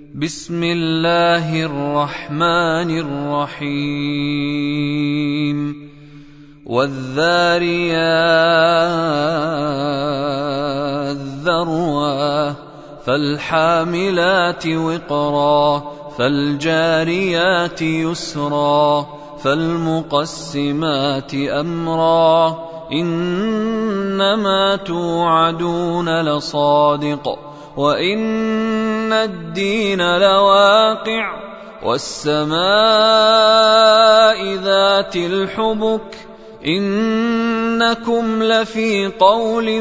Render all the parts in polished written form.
بسم الله الرحمن الرحيم والذاريات ذروا فالحاملات وقرا فالجاريات يسرا فالمقسمات أمرا إنما توعدون لصادق وإن الدين لواقع والسماء ذات الحبك إنكم لفي قول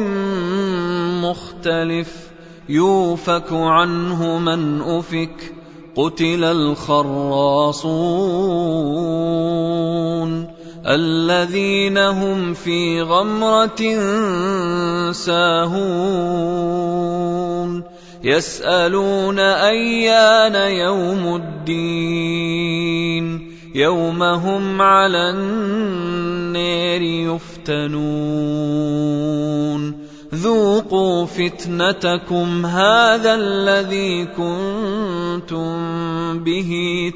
مختلف يوفك عنه من أفك قتل الخراصون الذين هم في غمرة ساهون يسألون أيان يوم الدين يوم هم على النار يفتنون ذوقوا فتنتكم هذا الذي كنتم به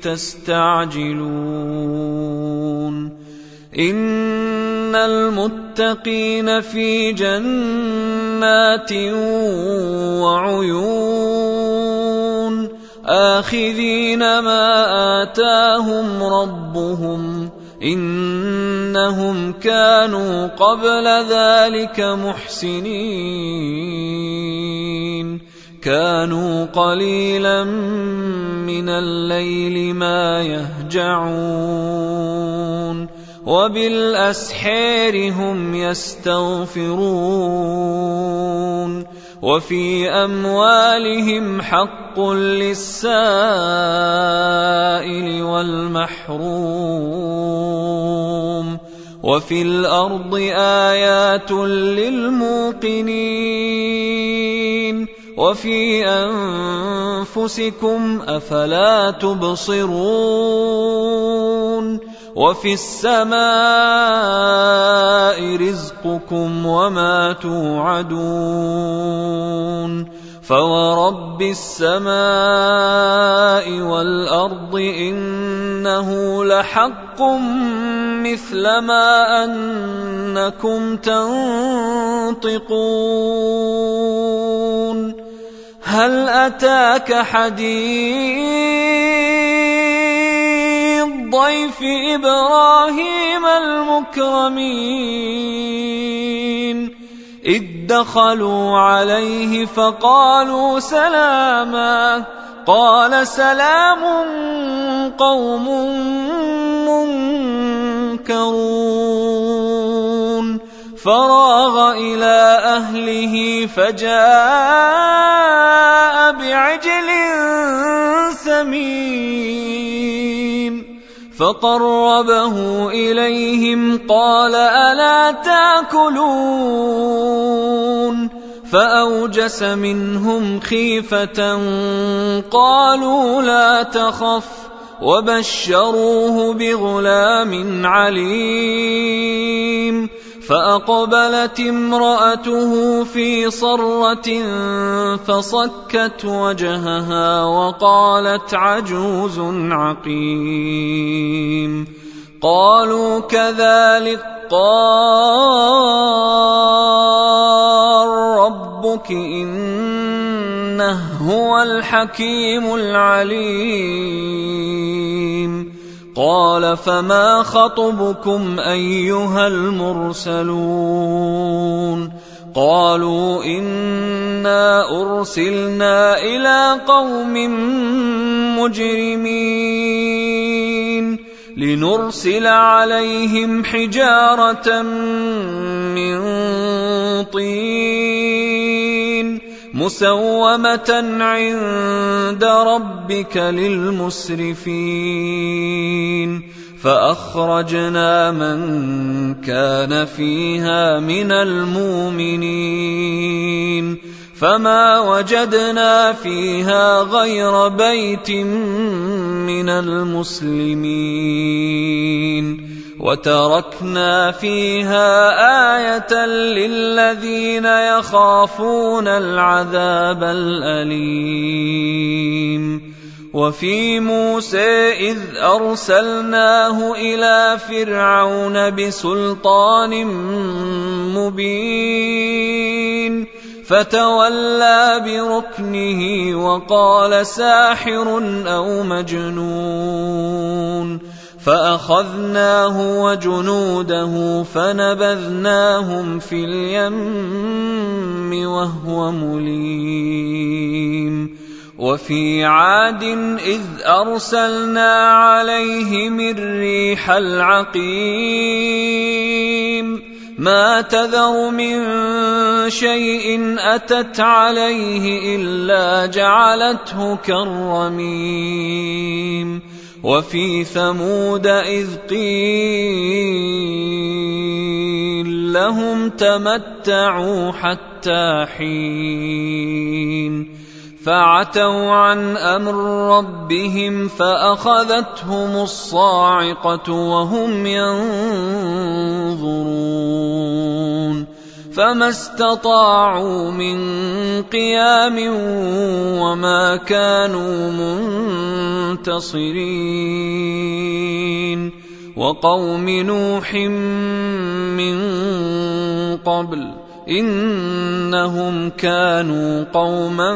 تستعجلون إن المتقين في جنات وعيون آخذين ما آتاهم ربهم إنهم كانوا قبل ذلك محسنين كانوا قليلا من الليل ما يهجعون وبالأسحار هم يستغفرون وفي أموالهم حق للسائل والمحروم وفي الأرض آيات للموقنين وفي أنفسكم أفلا تبصرون وفي السماء رزقكم وما توعدون فورب السماء والأرض إنه لحق مثل ما أنكم تنطقون هل أتاك حديث ضيف إبراهيم المكرمين إذ دخلوا عليه فقالوا سلاما قال سلام قوم منكرون فراغ إلى أهله فجاء بعجل سمين فقربه إليهم قال ألا تأكلون فأوجس منهم خيفة قالوا لا تخف وبشروه بغلام عليم فأقبلت امرأته في صرة فصكت وجهها وقالت عجوز عقيم قالوا كذلك قال ربك إنه هو الحكيم العليم قال فما خطبكم أيها المرسلون قالوا إنا أرسلنا إلى قوم مجرمين لنرسل عليهم حجارة من طين مسومة عند ربك للمسرفين فأخرجنا من كان فيها من المؤمنين فما وجدنا فيها غير بيت من المسلمين وتركنا فيها آية للذين يخافون العذاب الأليم. وفي موسى إذ أرسلناه إلى فرعون بسلطان مبين فتولى بركنه وقال ساحر أو مجنون، فأخذناه وجنوده فنبذناهم في اليم وهو مليم. وفي عاد إذ أرسلنا عليهم الريح العقيم ما تذر من شيء أتت عليه إلا جعلته كالرميم. وفي ثمود إذ قيل لهم تمتعوا حتى حين فعتوا عن أمر ربهم فأخذتهم الصاعقة وهم ينظرون فما استطاعوا من قيام وما كانوا منتصرين. وقوم نوح من قبل إنهم كانوا قوما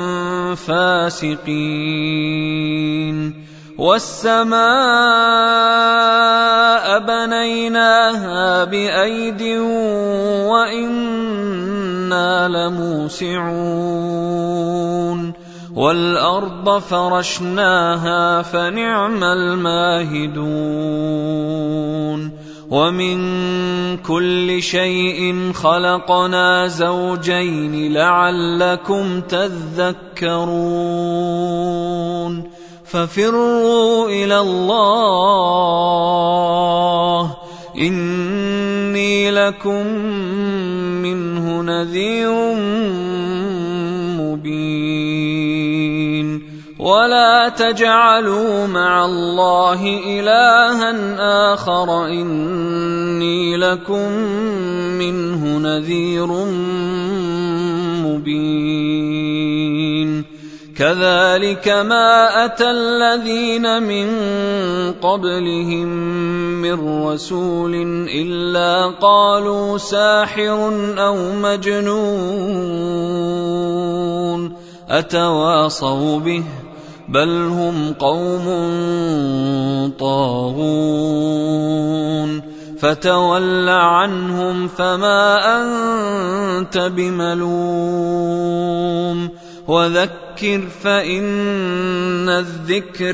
فاسقين. والسماء بنيناها بأيد وإنا لموسعون. والأرض فرشناها فنعم الماهدون. ومن كل شيء خلقنا زوجين لعلكم تذكرون. ففروا إلى الله إني لكم منه نذير مبين. ولا تجعلوا مع الله إلها آخر إني لكم منه نذير مبين. كذلك ما أتى الذين من قبلهم من رسول إلا قالوا ساحر أو مجنون أتواصوا به بل هم قوم طاغون. فتول عنهم فما أنت بملوم وذكر فإن الذكر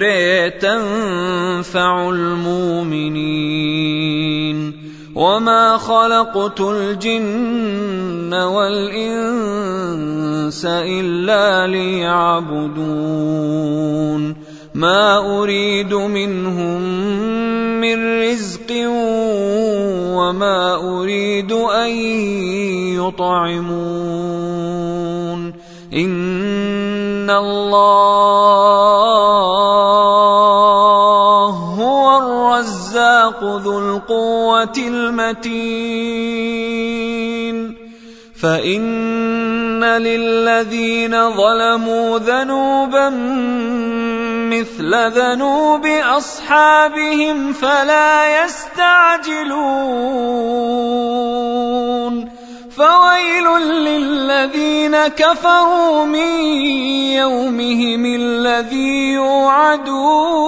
تنفع المؤمنين. وما خلقت الجن والإنس إلا ليعبدون ما أريد منهم من رزق وما أريد أن يطعمون إن الله هو الرزاق ذو القوة المتين. فإن للذين ظلموا ذنوبا مثل ذنوب أصحابهم فلا يستعجلون. فويل للذين كفروا من يومهم الذي يوعدون